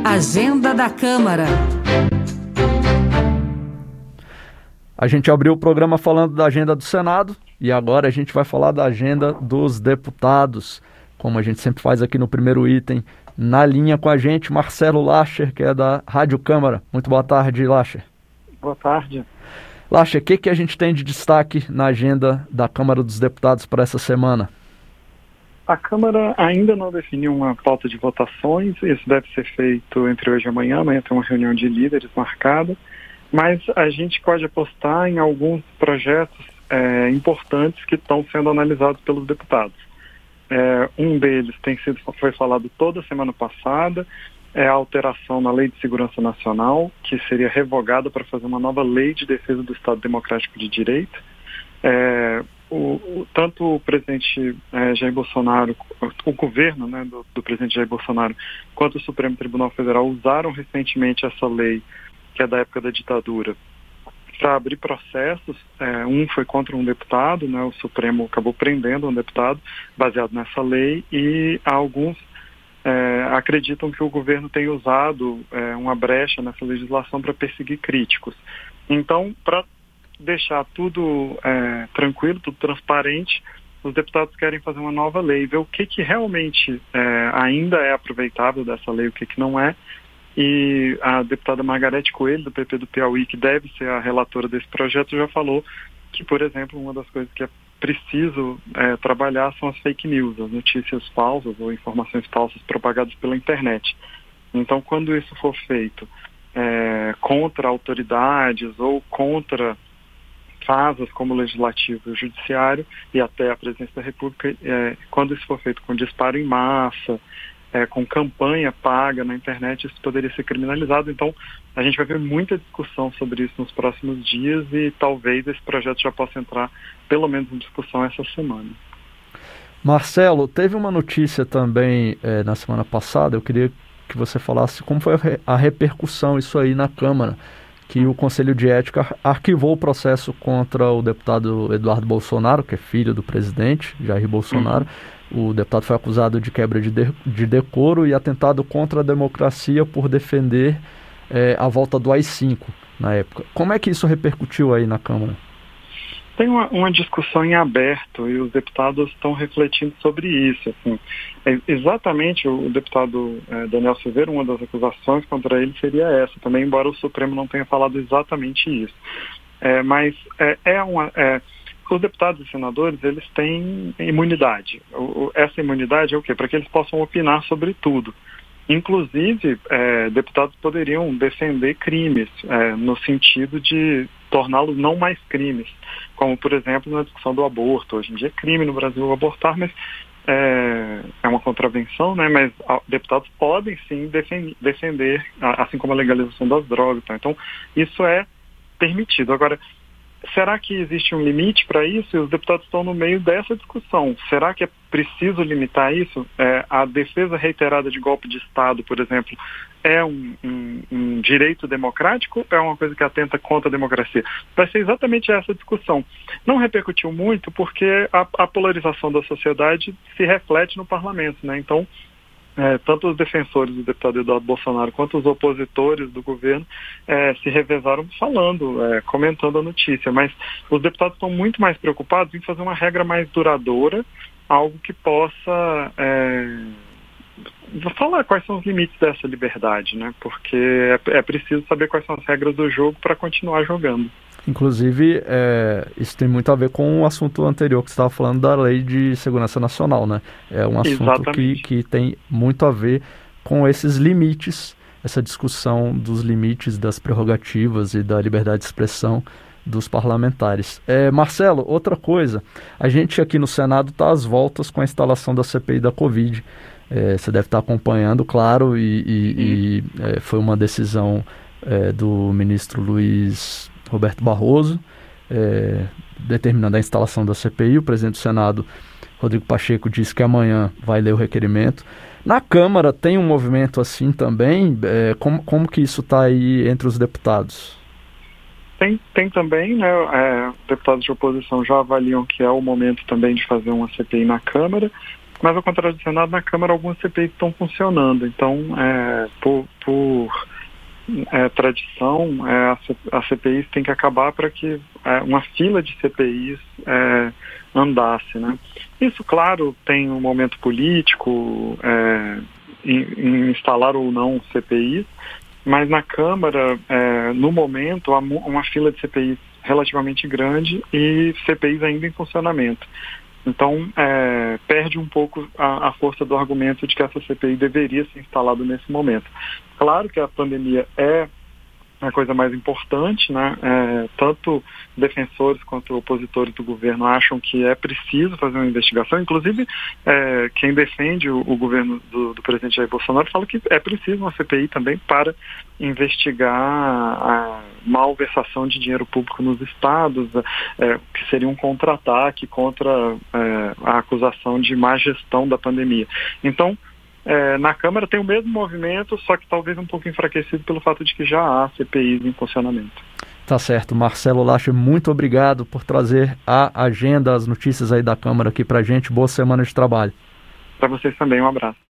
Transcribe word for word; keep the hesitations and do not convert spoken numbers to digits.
Agenda da Câmara. A gente abriu o programa falando da agenda do Senado e agora a gente vai falar da agenda dos deputados, como a gente sempre faz aqui no primeiro item. Na linha com a gente, Marcelo Lacher, que é da Rádio Câmara. Muito boa tarde, Lacher. Boa tarde. Lacher, o que, que a gente tem de destaque na agenda da Câmara dos Deputados para essa semana? A Câmara ainda não definiu uma pauta de votações, isso deve ser feito entre hoje e amanhã, amanhã tem uma reunião de líderes marcada, mas a gente pode apostar em alguns projetos é, importantes que estão sendo analisados pelos deputados. É, um deles tem sido, foi falado toda semana passada, é a alteração na Lei de Segurança Nacional, que seria revogada para fazer uma nova lei de defesa do Estado Democrático de Direito. É, o, o, tanto o presidente é, Jair Bolsonaro, o governo né, do, do presidente Jair Bolsonaro, quanto o Supremo Tribunal Federal usaram recentemente essa lei, que é da época da ditadura, para abrir processos. É, um foi contra um deputado, né, o Supremo acabou prendendo um deputado baseado nessa lei, e alguns é, acreditam que o governo tem usado é, uma brecha nessa legislação para perseguir críticos. Então, para deixar tudo é, tranquilo, tudo transparente, os deputados querem fazer uma nova lei, ver o que, que realmente é, ainda é aproveitável dessa lei, o que, que não é. E a deputada Margarete Coelho, do P P do Piauí, que deve ser a relatora desse projeto, já falou que, por exemplo, uma das coisas que é preciso é, trabalhar são as fake news, as notícias falsas ou informações falsas propagadas pela internet. Então, quando isso for feito é, contra autoridades ou contra casas como o Legislativo e o Judiciário e até a Presidência da República, é, quando isso for feito com disparo em massa, É, com campanha paga na internet, isso poderia ser criminalizado. Então, a gente vai ver muita discussão sobre isso nos próximos dias e talvez esse projeto já possa entrar, pelo menos, em discussão essa semana. Marcelo, teve uma notícia também é, na semana passada, eu queria que você falasse como foi a, re- a repercussão isso aí na Câmara, que o Conselho de Ética ar- arquivou o processo contra o deputado Eduardo Bolsonaro, que é filho do presidente Jair Bolsonaro. Uhum. O deputado foi acusado de quebra de, de, de decoro e atentado contra a democracia por defender é, a volta do A I cinco na época. Como é que isso repercutiu aí na Câmara? Tem uma, uma discussão em aberto e os deputados estão refletindo sobre isso. Assim. É, exatamente o deputado é, Daniel Silveira, uma das acusações contra ele seria essa também, embora o Supremo não tenha falado exatamente isso. É, mas é, é uma... É, os deputados e senadores, eles têm imunidade. O, essa imunidade é o quê? Para que eles possam opinar sobre tudo. Inclusive, é, deputados poderiam defender crimes, é, no sentido de torná-los não mais crimes. Como, por exemplo, na discussão do aborto. Hoje em dia é crime no Brasil abortar, mas é, é uma contravenção, né? Mas a, deputados podem sim defend, defender, assim como a legalização das drogas. Tá? Então, isso é permitido. Agora, será que existe um limite para isso? E os deputados estão no meio dessa discussão. Será que é preciso limitar isso? É, a defesa reiterada de golpe de Estado, por exemplo, é um, um, um direito democrático ou é uma coisa que atenta contra a democracia? Vai ser exatamente essa discussão. Não repercutiu muito porque a, a polarização da sociedade se reflete no parlamento, né? Então, É, tanto os defensores do deputado Eduardo Bolsonaro quanto os opositores do governo é, se revezaram falando, é, comentando a notícia, mas os deputados estão muito mais preocupados em fazer uma regra mais duradoura, algo que possa é, falar quais são os limites dessa liberdade, né? Porque é, é preciso saber quais são as regras do jogo para continuar jogando. Inclusive, é, isso tem muito a ver com o assunto anterior que você estava falando da Lei de Segurança Nacional, né? É um assunto que, que tem muito a ver com esses limites, essa discussão dos limites das prerrogativas e da liberdade de expressão dos parlamentares. É, Marcelo, outra coisa, a gente aqui no Senado está às voltas com a instalação da C P I da Covid. É, você deve estar acompanhando, claro, e, e, e é, foi uma decisão é, do ministro Luiz Roberto Barroso, é, determinando a instalação da C P I. O presidente do Senado, Rodrigo Pacheco, disse que amanhã vai ler o requerimento. Na Câmara tem um movimento assim também? É, como, como que isso está aí entre os deputados? Tem, tem também, né, é, deputados de oposição já avaliam que é o momento também de fazer uma C P I na Câmara. mas ao contrário do Senado, na Câmara algumas C P Is estão funcionando. Então, é, por, por é, tradição, é, a C P Is tem que acabar para que é, uma fila de C P Is é, andasse, né? Isso, claro, tem um momento político, é, em, em instalar ou não C P Is, mas na Câmara, é, no momento, há uma fila de C P Is relativamente grande e C P Is ainda em funcionamento. Então, é, perde um pouco a, a força do argumento de que essa C P I deveria ser instalada nesse momento. Claro que a pandemia é a coisa mais importante, né? É, tanto defensores quanto opositores do governo acham que é preciso fazer uma investigação. Inclusive, é, quem defende o, o governo do, do presidente Jair Bolsonaro fala que é preciso uma C P I também para investigar a malversação de dinheiro público nos estados, é, que seria um contra-ataque contra é, a acusação de má gestão da pandemia. Então, É, na Câmara tem o mesmo movimento, só que talvez um pouco enfraquecido pelo fato de que já há C P Is em funcionamento. Tá certo. Marcelo Lacher, muito obrigado por trazer a agenda, as notícias aí da Câmara aqui pra gente. Boa semana de trabalho. Para vocês também, um abraço.